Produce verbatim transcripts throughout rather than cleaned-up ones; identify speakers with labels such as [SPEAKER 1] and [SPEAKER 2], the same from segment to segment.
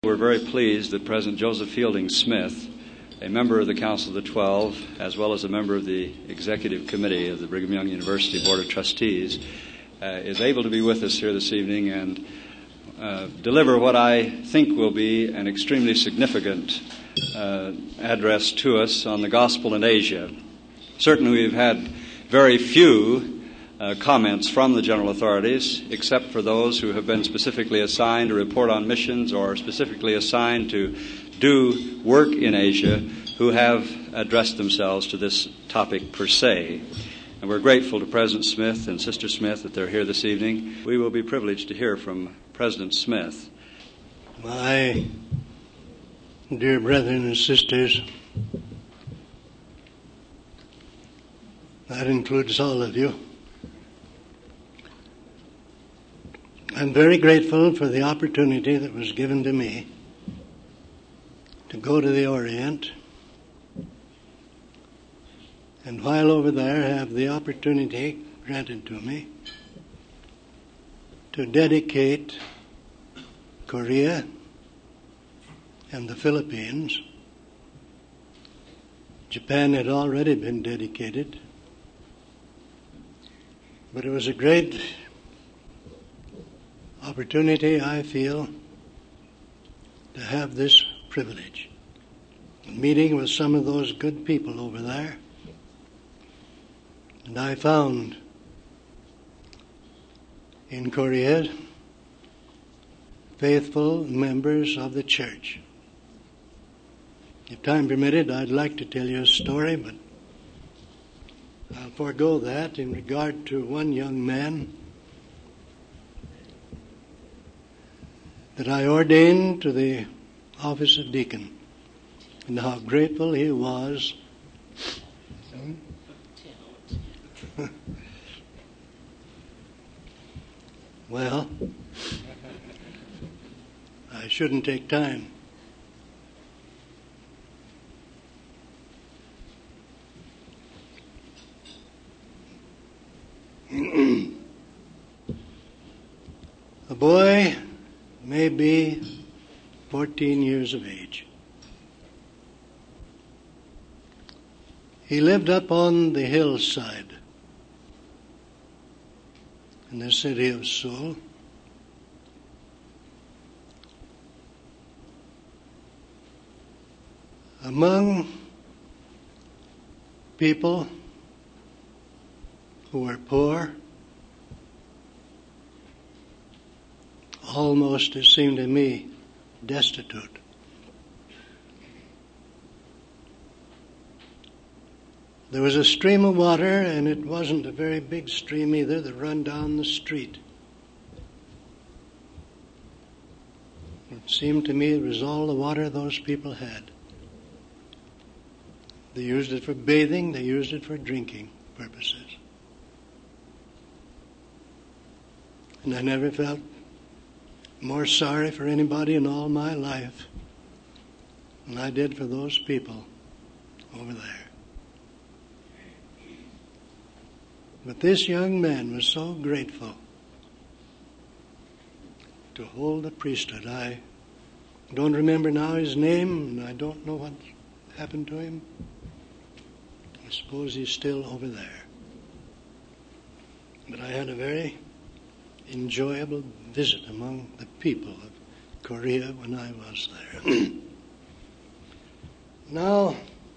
[SPEAKER 1] We're very pleased that President Joseph Fielding Smith, a member of the Council of the Twelve, as well as a member of the Executive Committee of the Brigham Young University Board of Trustees, uh, is able to be with us here this evening and uh, deliver what I think will be an extremely significant uh, address to us on the gospel in Asia. Certainly we've had very few Uh, comments from the general authorities, except for those who have been specifically assigned to report on missions or specifically assigned to do work in Asia, who have addressed themselves to this topic per se. And we're grateful to President Smith and Sister Smith that they're here this evening. We will be privileged to hear from President Smith.
[SPEAKER 2] My dear brethren and sisters, that includes all of you, I'm very grateful for the opportunity that was given to me to go to the Orient, and while over there have the opportunity granted to me to dedicate Korea and the Philippines. Japan had already been dedicated, but it was a great opportunity, I feel, to have this privilege. Meeting with some of those good people over there, and I found in Korea faithful members of the church. If time permitted, I'd like to tell you a story, but I'll forego that in regard to one young man that I ordained to the office of deacon, and how grateful he was. Well, I shouldn't take time. A boy may be fourteen years of age. He lived up on the hillside in the city of Seoul. Among people who were poor, almost, it seemed to me, destitute. There was a stream of water, and it wasn't a very big stream either, that ran down the street. It seemed to me it was all the water those people had. They used it for bathing, they used it for drinking purposes. And I never felt more sorry for anybody in all my life than I did for those people over there. But this young man was so grateful to hold the priesthood. I don't remember now his name, and I don't know what happened to him. I suppose he's still over there. But I had a very enjoyable visit among the people of Korea when I was there. Now,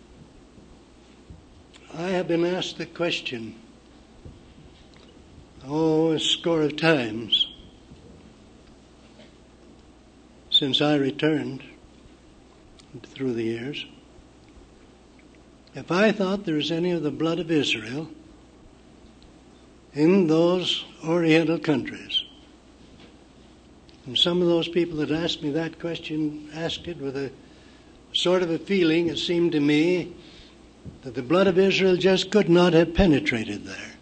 [SPEAKER 2] I have been asked the question, oh, a score of times since I returned through the years, if I thought there was any of the blood of Israel in those Oriental countries. And some of those people that asked me that question asked it with a sort of a feeling, it seemed to me, that the blood of Israel just could not have penetrated there.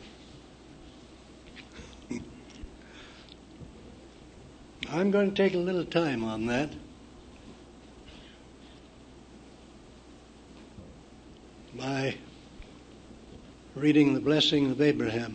[SPEAKER 2] I'm going to take a little time on that. By reading the blessing of Abraham.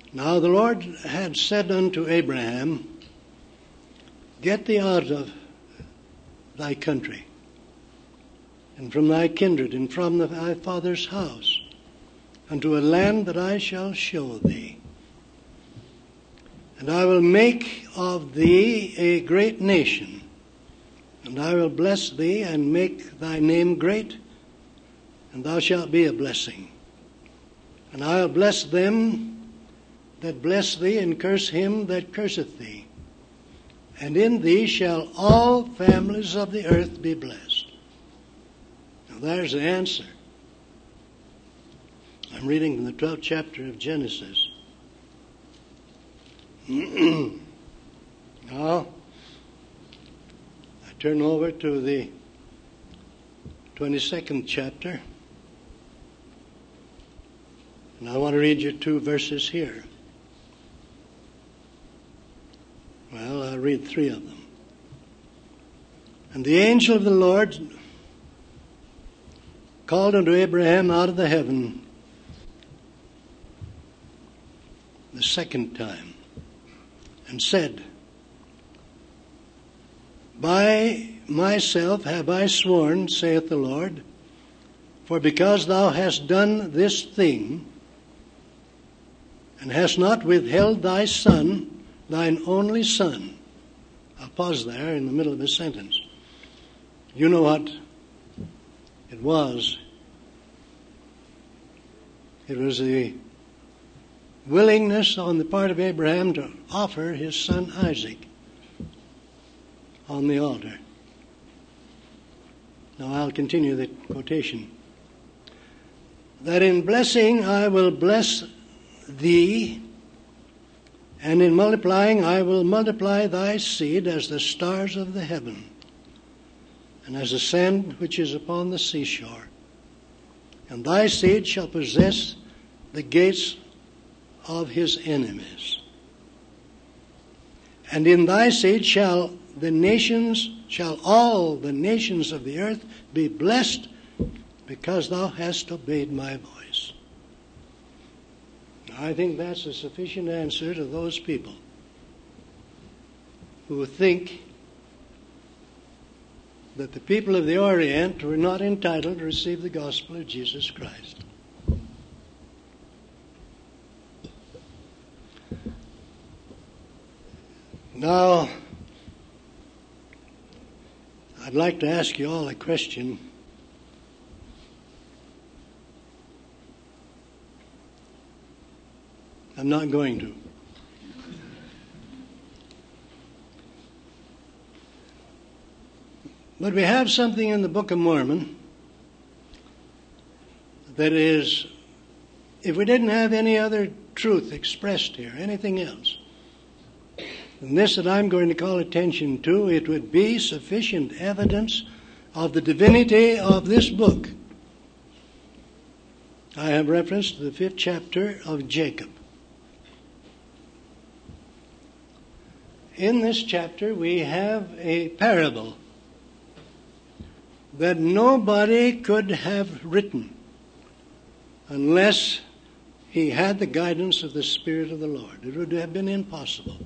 [SPEAKER 2] Now the Lord had said unto Abraham, Get thee out of thy country, and from thy kindred, and from thy father's house, unto a land that I shall show thee. And I will make of thee a great nation, and I will bless thee, and make thy name great, and thou shalt be a blessing. And I will bless them that bless thee, and curse him that curseth thee. And in thee shall all families of the earth be blessed. Now there's the answer. I'm reading from the twelfth chapter of Genesis. Now, I turn over to the twenty-second chapter. And I want to read you two verses here. Well, I'll read three of them. And the angel of the Lord called unto Abraham out of the heaven the second time, and said, By myself have I sworn, saith the Lord, for because thou hast done this thing, and hast not withheld thy son, thine only son. I'll pause there in the middle of a sentence. You know what it was. It was the willingness on the part of Abraham to offer his son Isaac on the altar. Now I'll continue the quotation. That in blessing I will bless thee, and in multiplying I will multiply thy seed as the stars of the heaven, and as the sand which is upon the seashore. And thy seed shall possess the gates of his enemies. And in thy seed shall the nations, shall all the nations of the earth be blessed, because thou hast obeyed my voice. I think that's a sufficient answer to those people who think that the people of the Orient were not entitled to receive the gospel of Jesus Christ. Now, I'd like to ask you all a question. I'm not going to. But we have something in the Book of Mormon that is, if we didn't have any other truth expressed here, anything else, than this that I'm going to call attention to, it would be sufficient evidence of the divinity of this book. I have reference to the fifth chapter of Jacob. In this chapter, we have a parable that nobody could have written unless he had the guidance of the Spirit of the Lord. It would have been impossible.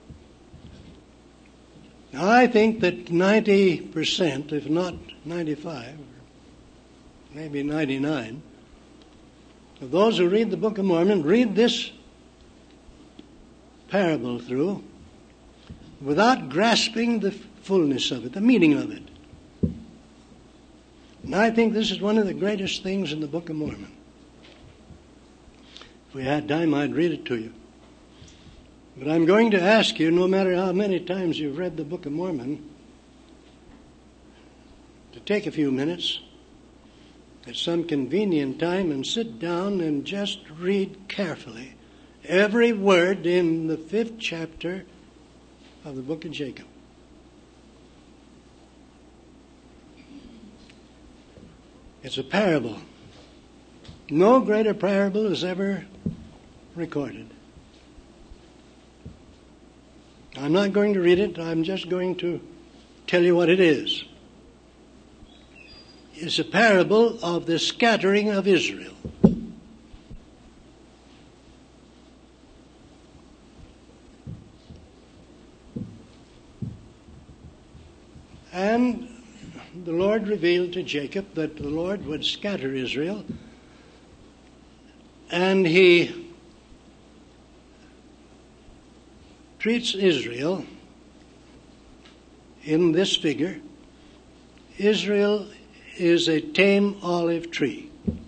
[SPEAKER 2] Now, I think that ninety percent, if not ninety-five, or maybe ninety-nine, of those who read the Book of Mormon read this parable through without grasping the fullness of it, the meaning of it. And I think this is one of the greatest things in the Book of Mormon. If we had time, I'd read it to you. But I'm going to ask you, no matter how many times you've read the Book of Mormon, to take a few minutes at some convenient time and sit down and just read carefully every word in the fifth chapter of the book of Jacob. It's a parable. No greater parable is ever recorded. I'm not going to read it. I'm just going to tell you what it is. It's a parable of the scattering of Israel. And the Lord revealed to Jacob that the Lord would scatter Israel, and he treats Israel in this figure. Israel is a tame olive tree.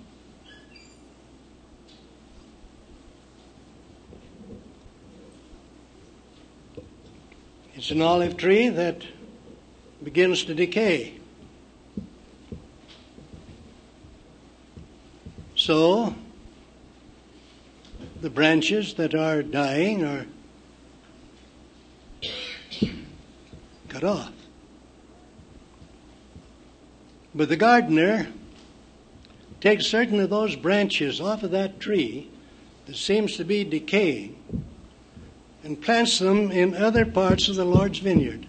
[SPEAKER 2] It's an olive tree that begins to decay. So, the branches that are dying are cut off. But the gardener takes certain of those branches off of that tree that seems to be decaying and plants them in other parts of the Lord's vineyard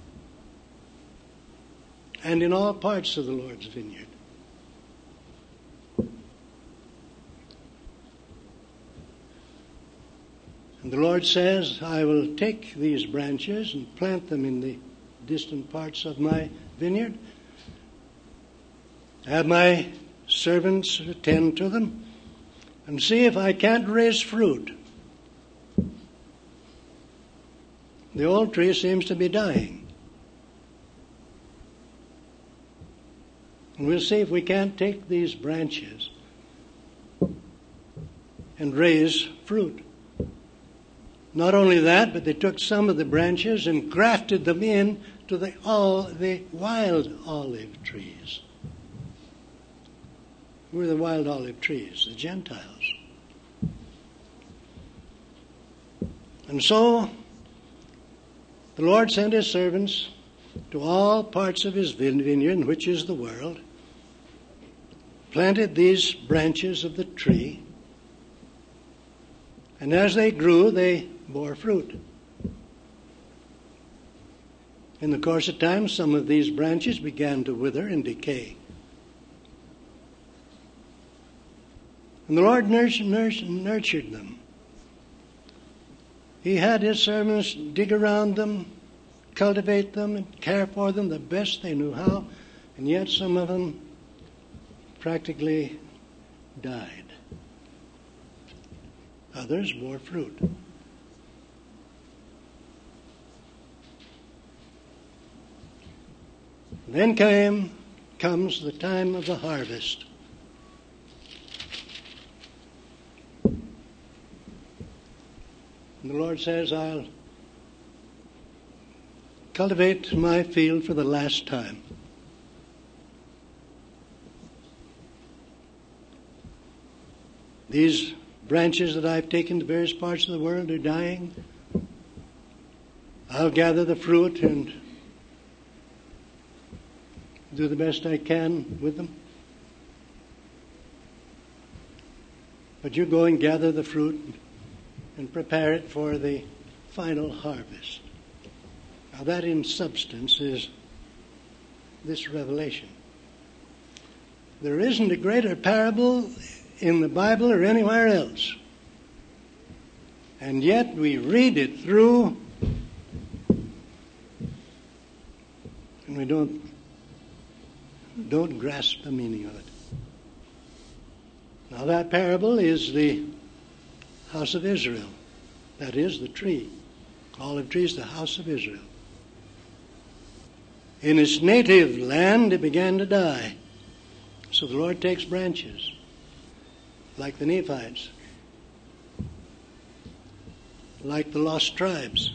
[SPEAKER 2] and in all parts of the Lord's vineyard. And the Lord says, I will take these branches and plant them in the distant parts of my vineyard, have my servants attend to them, and see if I can't raise fruit. The old tree seems to be dying. And we'll see if we can't take these branches and raise fruit. Not only that, but they took some of the branches and grafted them in to the, all the wild olive trees. Who are the wild olive trees? The Gentiles. And so, the Lord sent his servants to all parts of his vineyard, which is the world, planted these branches of the tree, and as they grew, they bore fruit. In the course of time, some of these branches began to wither and decay. And the Lord nurtured, nurtured, nurtured them. He had his servants dig around them, cultivate them, and care for them the best they knew how, and yet some of them practically died. Others bore fruit. Then came, comes the time of the harvest. And the Lord says, I'll cultivate my field for the last time. These branches that I've taken to various parts of the world are dying. I'll gather the fruit and do the best I can with them. But you go and gather the fruit and prepare it for the final harvest. Now that in substance is this revelation. There isn't a greater parable in the Bible or anywhere else. And yet we read it through and we don't don't grasp the meaning of it. Now that parable is the house of Israel. That is the tree. Olive tree is the house of Israel. In its native land it began to die. So the Lord takes branches, like the Nephites, like the lost tribes,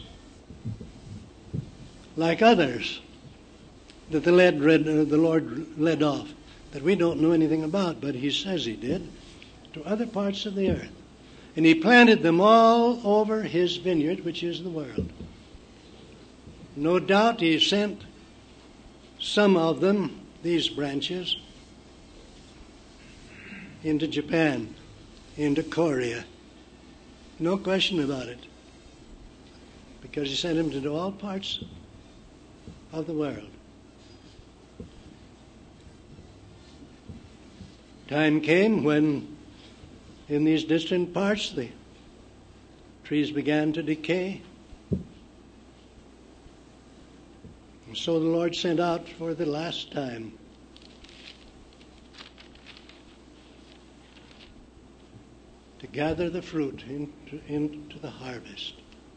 [SPEAKER 2] like others that the, led, the Lord led off, that we don't know anything about, but he says he did, to other parts of the earth. And he planted them all over his vineyard, which is the world. No doubt he sent some of them, these branches, into Japan, into Korea. No question about it. Because he sent them to all parts of the world. Time came when in these distant parts the trees began to decay. And so the Lord sent out for the last time to gather the fruit into, into the harvest.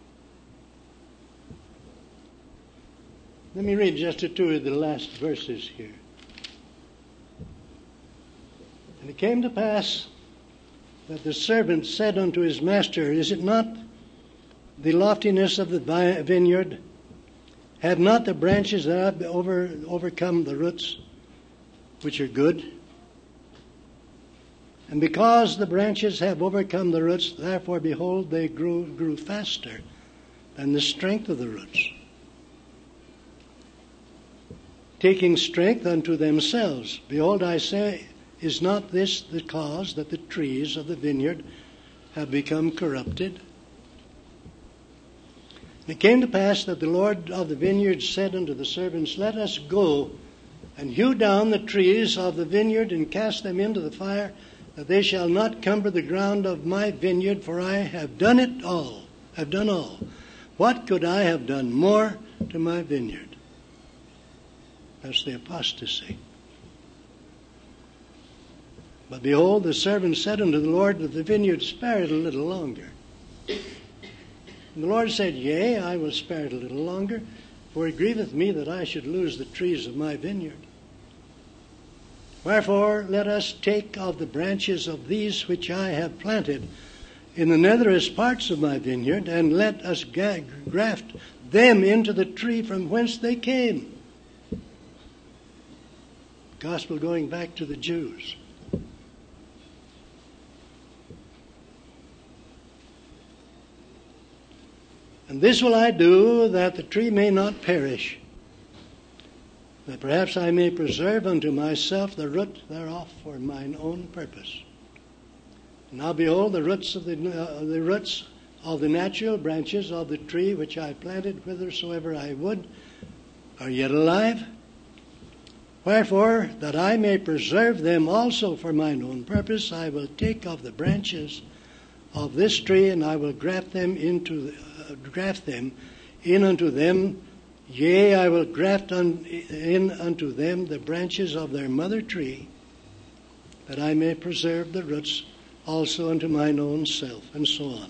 [SPEAKER 2] Let me read just a two of the last verses here. And it came to pass that the servant said unto his master, Is it not the loftiness of the vineyard? Have not the branches thereof over, overcome the roots, which are good? And because the branches have overcome the roots, therefore, behold, they grew, grew faster than the strength of the roots, taking strength unto themselves. Behold, I say, is not this the cause that the trees of the vineyard have become corrupted? And it came to pass that the Lord of the vineyard said unto the servants, Let us go and hew down the trees of the vineyard and cast them into the fire, that they shall not cumber the ground of my vineyard, for I have done it all. I've done all. What could I have done more to my vineyard? That's the apostasy. But behold, the servant said unto the Lord of the vineyard, Spare it a little longer. And the Lord said, Yea, I will spare it a little longer, for it grieveth me that I should lose the trees of my vineyard. Wherefore, let us take of the branches of these which I have planted in the netherest parts of my vineyard, and let us graft them into the tree from whence they came. Gospel going back to the Jews. And this will I do, that the tree may not perish, that perhaps I may preserve unto myself the root thereof for mine own purpose. Now behold, the roots of the, uh, the roots of the natural branches of the tree which I planted whithersoever I would are yet alive. Wherefore, that I may preserve them also for mine own purpose, I will take of the branches of this tree, and I will graft them into the, uh, graft them in unto them. Yea, I will graft un, in unto them the branches of their mother tree, that I may preserve the roots also unto mine own self, and so on.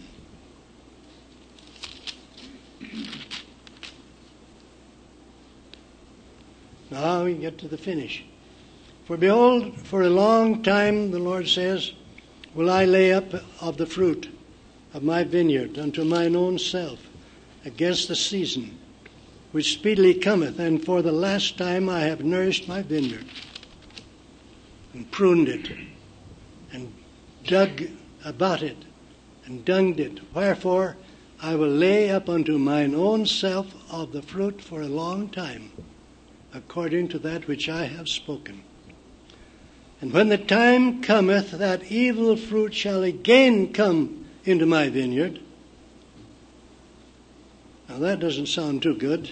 [SPEAKER 2] Now we get to the finish. For behold, for a long time, the Lord says, will I lay up of the fruit of my vineyard unto mine own self against the season, which speedily cometh, and for the last time I have nourished my vineyard, and pruned it, and dug about it, and dunged it. Wherefore I will lay up unto mine own self of the fruit for a long time, according to that which I have spoken. And when the time cometh that evil fruit shall again come into my vineyard. Now that doesn't sound too good,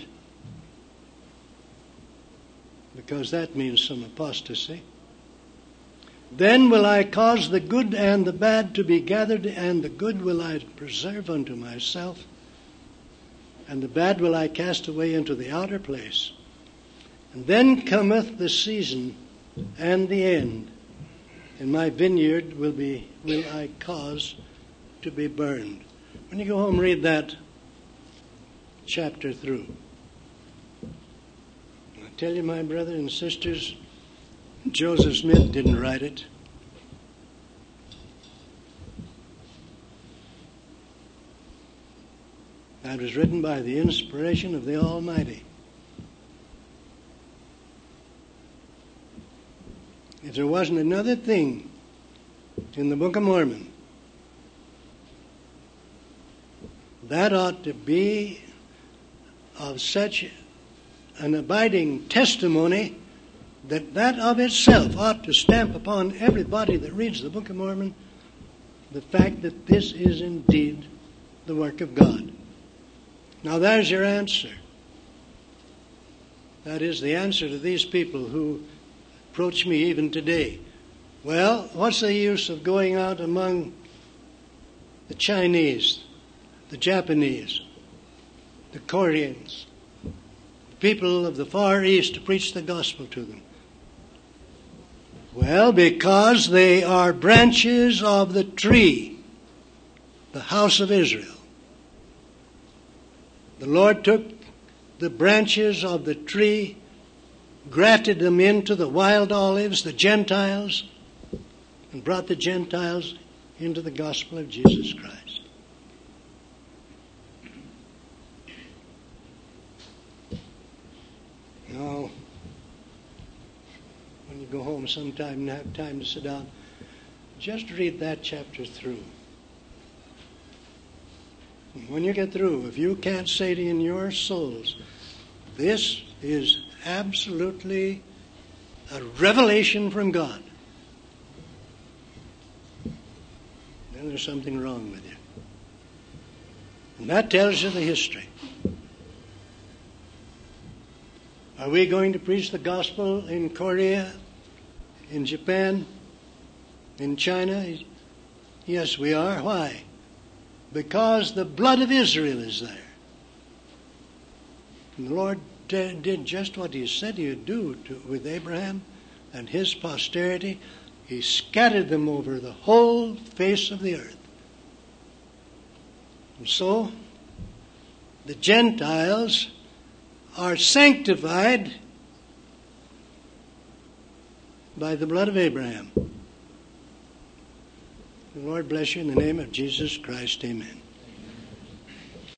[SPEAKER 2] because that means some apostasy. Then will I cause the good and the bad to be gathered, and the good will I preserve unto myself, and the bad will I cast away into the outer place. And then cometh the season and the end, and my vineyard will be will I cause to be burned. When you go home, read that chapter through. I tell you, my brothers and sisters, Joseph Smith didn't write it. That was written by the inspiration of the Almighty. If there wasn't another thing in the Book of Mormon, that ought to be of such an abiding testimony that that of itself ought to stamp upon everybody that reads the Book of Mormon the fact that this is indeed the work of God. Now there's your answer. That is the answer to these people who approach me even today. Well, what's the use of going out among the Chinese, the Japanese, the Koreans, the people of the Far East to preach the gospel to them? Well, because they are branches of the tree, the house of Israel. The Lord took the branches of the tree, grafted them into the wild olives, the Gentiles, and brought the Gentiles into the gospel of Jesus Christ. Now, when you go home sometime and have time to sit down, just read that chapter through. And when you get through, if you can't say to in your souls, this is absolutely a revelation from God, then there's something wrong with you. And that tells you the history. Are we going to preach the gospel in Korea, in Japan, in China? Yes, we are. Why? Because the blood of Israel is there. And the Lord did just what He said He would do to, with Abraham and his posterity. He scattered them over the whole face of the earth. And so, the Gentiles are sanctified by the blood of Abraham. The Lord bless you in the name of Jesus Christ. Amen.